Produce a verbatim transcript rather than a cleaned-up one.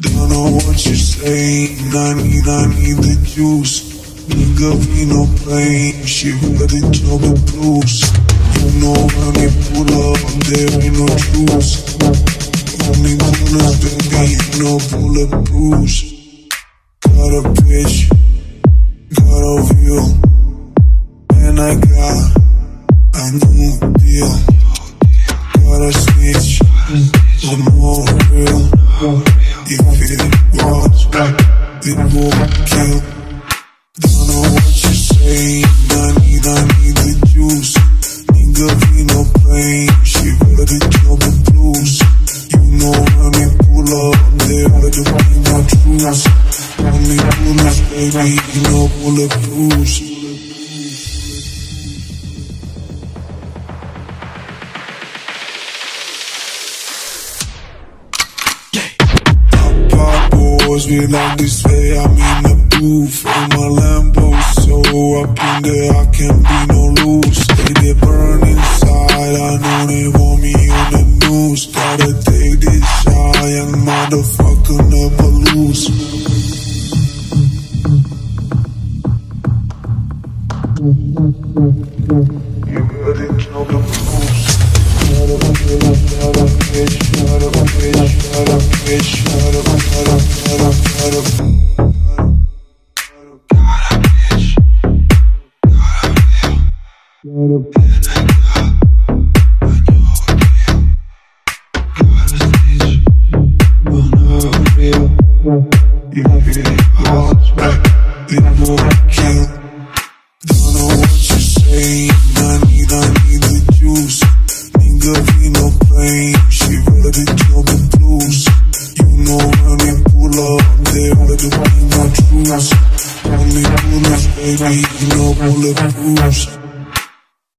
Don't know what you're saying, I need, I need the juice. Nigga, we no playing, she ready to the blues. You know when they pull up, there ain't no truce. Only bullets, baby, no bulletproofs. Got a bitch, got a view, and I got a new deal. Got a snitch, but more real. If it was, it would kill. Don't know what you're saying, I need, I need the juice. Nigga, we no playing, she ready to kill the blues. You know when we pull up, they ready to bring our truths. Only bullets, baby, no bulletproofs. We like this way, I'm in the booth in my Lambo, so up in there I can't be no loose. They, they burn inside, I know they want me on the news. Gotta take this shot, young motherfucker never lose. You ready to know the blues? Shut up, shut up, bitch, shut up, bitch, shut up, bitch, shut up, shut up, shut up, shut up, shut up. You really lost back, it will kill. Don't know what you're saying, I need, I need the juice. Nigga, we no playing, she ready to kill the blues. You know when we pull up, they ready to bring our truths. Only bullets, baby, no bulletproofs.